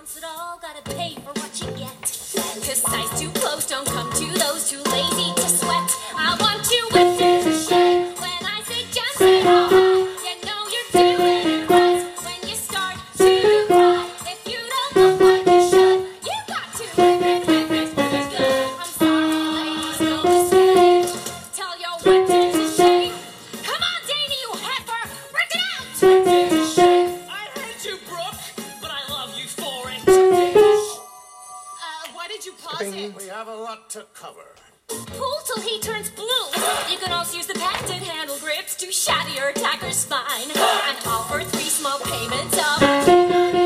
wants it all, gotta pay for what you get. Cause size too close, don't come to those too lazy to sweat. I want you wet to shake. When I say jump, say all high. You know you're doing it right when you start to cry. If you don't look like you should, you got to whip it good. I'm sorry, ladies, no mistake. Tell your wet to shake. Come on, Danny, you heifer, work it out. Wet to shake. I hate you, Brooke, but I love you for it. Why did you pause it? We have a lot to cover. Pull till he turns blue. You can also use the patented handle grips to shatter your attacker's spine. And offer 3 small payments of